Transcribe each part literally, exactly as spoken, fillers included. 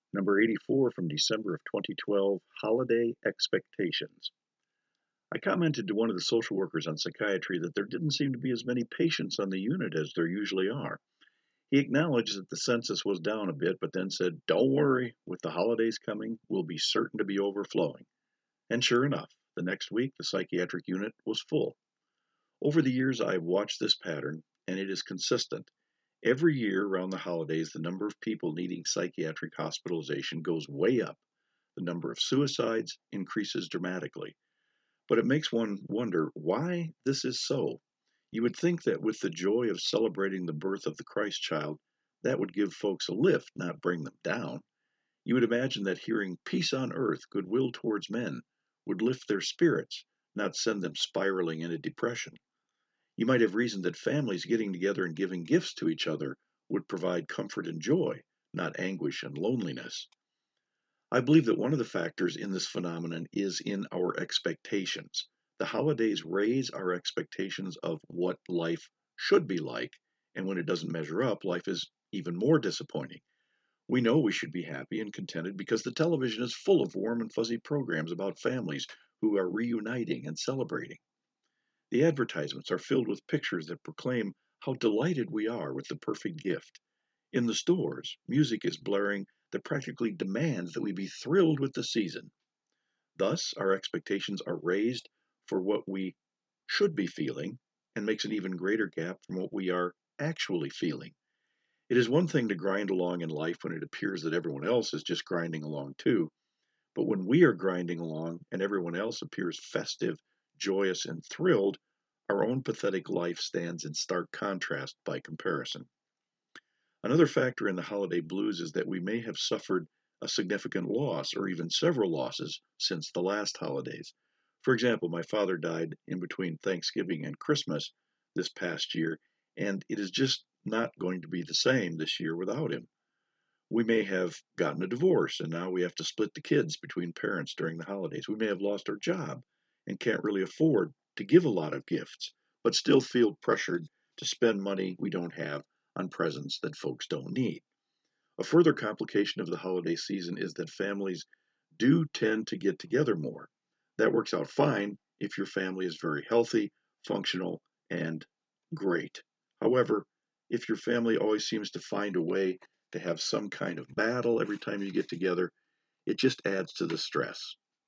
Number eighty-four from December of twenty twelve, Holiday Expectations. I commented to one of the social workers on psychiatry that there didn't seem to be as many patients on the unit as there usually are. He acknowledged that the census was down a bit, but then said, "Don't worry, with the holidays coming, we'll be certain to be overflowing." And sure enough, the next week the psychiatric unit was full. Over the years, I have watched this pattern, and it is consistent. Every year around the holidays, the number of people needing psychiatric hospitalization goes way up. The number of suicides increases dramatically. But it makes one wonder why this is so. You would think that with the joy of celebrating the birth of the Christ child, that would give folks a lift, not bring them down. You would imagine that hearing peace on earth, goodwill towards men, would lift their spirits, not send them spiraling into depression. You might have reasoned that families getting together and giving gifts to each other would provide comfort and joy, not anguish and loneliness. I believe that one of the factors in this phenomenon is in our expectations. The holidays raise our expectations of what life should be like, and when it doesn't measure up, life is even more disappointing. We know we should be happy and contented because the television is full of warm and fuzzy programs about families who are reuniting and celebrating. The advertisements are filled with pictures that proclaim how delighted we are with the perfect gift. In the stores, music is blaring that practically demands that we be thrilled with the season. Thus, our expectations are raised for what we should be feeling and makes an even greater gap from what we are actually feeling. It is one thing to grind along in life when it appears that everyone else is just grinding along too, but when we are grinding along and everyone else appears festive, joyous, and thrilled, our own pathetic life stands in stark contrast by comparison. Another factor in the holiday blues is that we may have suffered a significant loss or even several losses since the last holidays. For example, my father died in between Thanksgiving and Christmas this past year, and it is just not going to be the same this year without him. We may have gotten a divorce and now we have to split the kids between parents during the holidays. We may have lost our job and can't really afford to give a lot of gifts, but still feel pressured to spend money we don't have on presents that folks don't need. A further complication of the holiday season is that families do tend to get together more. That works out fine if your family is very healthy, functional, and great. However, if your family always seems to find a way to have some kind of battle every time you get together, it just adds to the stress.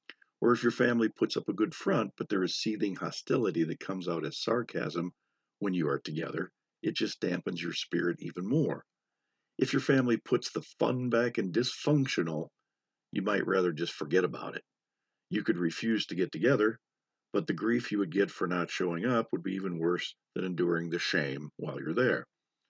Or if your family puts up a good front, but there is seething hostility that comes out as sarcasm when you are together, it just dampens your spirit even more. If your family puts the fun back in dysfunctional, you might rather just forget about it. You could refuse to get together, but the grief you would get for not showing up would be even worse than enduring the shame while you're there.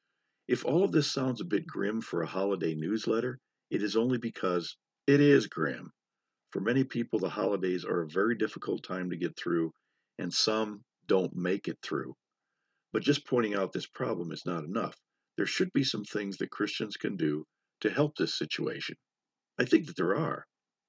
If all of this sounds a bit grim for a holiday newsletter, it is only because it is grim. For many people, the holidays are a very difficult time to get through, and some don't make it through. But just pointing out this problem is not enough. There should be some things that Christians can do to help this situation. I think that there are.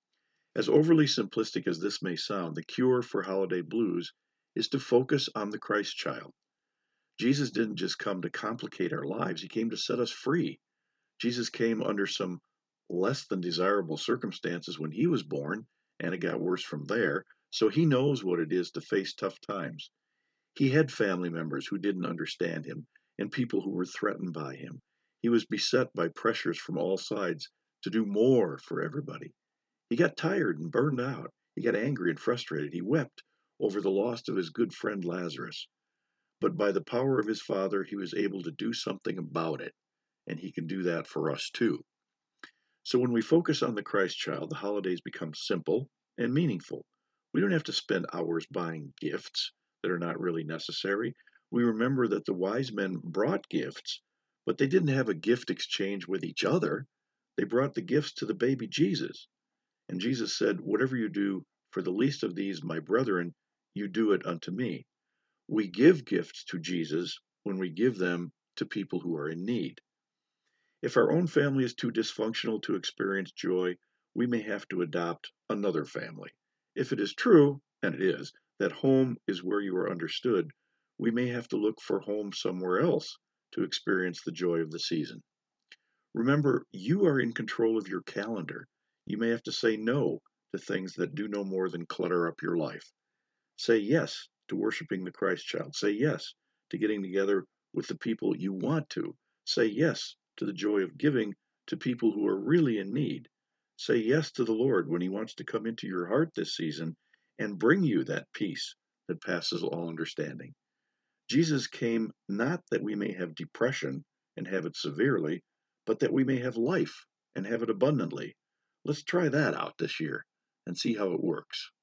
As overly simplistic as this may sound, the cure for holiday blues is to focus on the Christ child. Jesus didn't just come to complicate our lives, he came to set us free. Jesus came under some less than desirable circumstances when he was born, and it got worse from there, so he knows what it is to face tough times. He had family members who didn't understand him, and people who were threatened by him. He was beset by pressures from all sides to do more for everybody. He got tired and burned out. He got angry and frustrated. He wept over the loss of his good friend Lazarus. But by the power of his Father, he was able to do something about it, and he can do that for us too. So when we focus on the Christ child, the holidays become simple and meaningful. We don't have to spend hours buying gifts that are not really necessary. We remember that the wise men brought gifts, but they didn't have a gift exchange with each other. They brought the gifts to the baby Jesus. And Jesus said, "Whatever you do for the least of these, my brethren, you do it unto me." We give gifts to Jesus when we give them to people who are in need. If our own family is too dysfunctional to experience joy, we may have to adopt another family. If it is true, and it is, that home is where you are understood, we may have to look for home somewhere else to experience the joy of the season. Remember, you are in control of your calendar. You may have to say no to things that do no more than clutter up your life. Say yes to worshiping the Christ child. Say yes to getting together with the people you want to. Say yes to the joy of giving to people who are really in need. Say yes to the Lord when He wants to come into your heart this season and bring you that peace that passes all understanding. Jesus came not that we may have depression and have it severely, but that we may have life and have it abundantly. Let's try that out this year and see how it works.